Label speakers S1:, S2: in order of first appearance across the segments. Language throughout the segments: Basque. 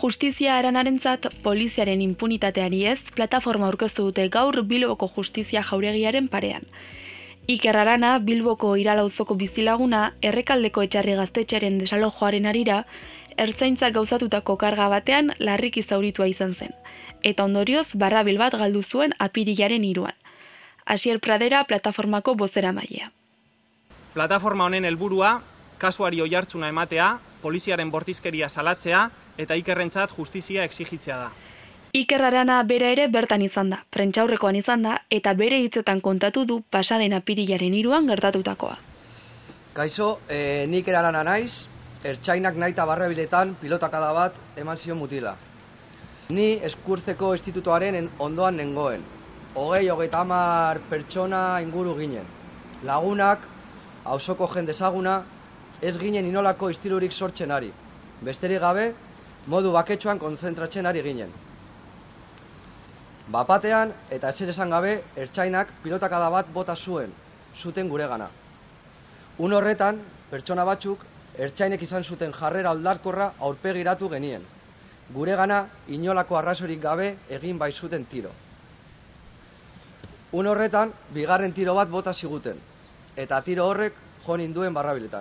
S1: Justizia Aranarentzat poliziaren impunitateari ez, plataforma aurkeztu dute gaur Bilboko Justizia Jauregiaren parean. Iker Arana, Bilboko Iralauzoko bizilaguna, Errekaldeko Etxarri gaztetxearen desalojoaren arira, ertzaintzak gauzatutako karga batean larriki zauritua izan zen, eta ondorioz barrabil bat galdu zuen apirilaren 3. Asier Pradera plataformako bozeramailea.
S2: Plataforma honen helburua, kasuari oihartzuna ematea, poliziaren bortizkeria salatzea eta Ikerrentzat justizia exigitzea da.
S1: Iker Arana bera ere bertan izan da, prentsaurrekoan izan da, eta bere hitzetan kontatu du pasaden apirilaren 3 gertatutakoa.
S3: Kaixo, ni Iker Arana naiz, ertzainak naita barrabiletan pilotakada bat eman zion mutila. Ni Eskurtzeko institutoaren ondoan nengoen. 20-30 pertsona inguru ginen. Lagunak, auzoko jende ezaguna, ez ginen inolako istilurik sortzen ari. Besterik gabe, modu baketsuan kontzentratzen ari ginen. Bapatean eta ezer esan gabe, ertzainak pilotakada bat bota zuten guregana. Un horretan, pertsona batzuk, ertzainek izan zuten jarrera aldarkorra aurpegiratu genien. Guregana inolako arrazorik gabe egin baizuten tiro. Un horretan, bigarren tiro bat bota ziguten, eta tiro horrek jo ninduen barrabiletan.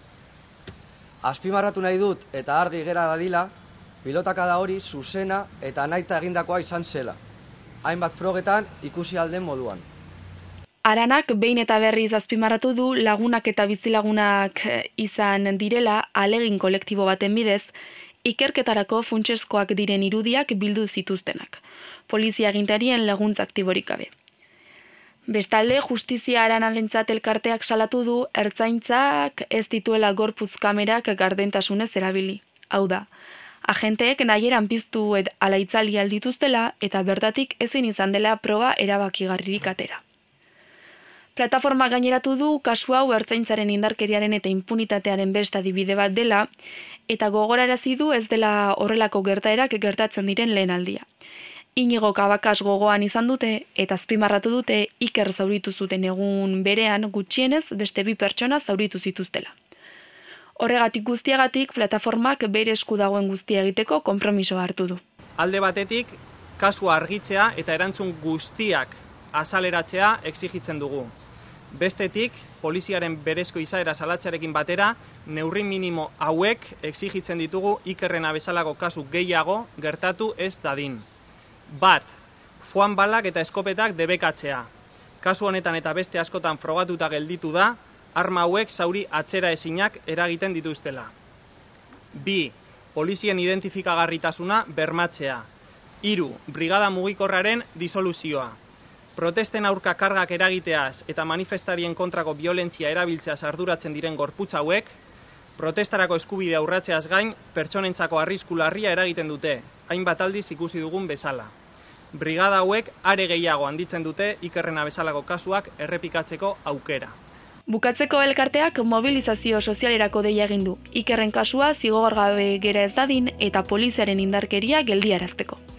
S3: Azpimarratu nahi dut eta argi gera dadila, pilotakada hori zuzena eta nahita egindakoa izan zela. Hainbat frogetan ikusi alden moduan.
S1: Aranak behin eta berriz azpimarratu du lagunak eta bizilagunak izan direla alegin kolektibo baten bidez, ikerketarako funtsezkoak diren irudiak bildu zituztenak, polizia agintarien laguntza aktiborik gabe. Bestalde, Justizia Aranarentzat elkarteak salatu du ertzaintzak ez dituela gorputz kamerak gardentasunez erabili. Hau da, agenteek nahieran piztu ala itzali aldituztela eta bertatik ezin izan dela proba erabakigarririk atera. Plataforma gaineratu du kasu hau ertzaintzaren indarkeriaren eta impunitatearen beste adibide bat dela, eta gogorarazi du ez dela horrelako gertaerak gertatzen diren lehen aldia. Inigo Kabakas gogoan izan dute eta azpimarratu dute Iker zauritu zuten egun berean gutxienez beste 2 pertsona zauritu zituztela. Horregatik guztiagatik plataformak bere esku dagoen guztia egiteko konpromisoa hartu du.
S2: Alde batetik, kasua argitzea eta erantzun guztiak azaleratzea exigitzen dugu. Bestetik, poliziaren berezko izaera salatzearekin batera, neurri minimo hauek exigitzen ditugu Ikerrena bezalako kasu gehiago gertatu ez dadin. 1. Foam balak eta eskopetak debekatzea. Kasu honetan eta beste askotan frogatuta gelditu da, arma hauek zauri atzera ezinak eragiten dituztela. 2. Polizien identifikagarritasuna bermatzea. 3. Brigada mugikorraren disoluzioa. Protesten aurka kargak eragiteaz eta manifestarien kontrako biolentzia erabiltzeaz arduratzen diren gorputz hauek, protestarako eskubidea urratzeaz gain, pertsonentzako arrisku larria eragiten dute, hainbat aldiz ikusi dugun bezala. Brigada hauek are gehiago handitzen dute Ikerrena bezalako kasuak errepikatzeko aukera.
S1: Bukatzeko elkarteak mobilizazio sozialerako deia egin du, Ikerren kasua zigorgabe gera ez dadin eta poliziaren indarkeria geldiarazteko.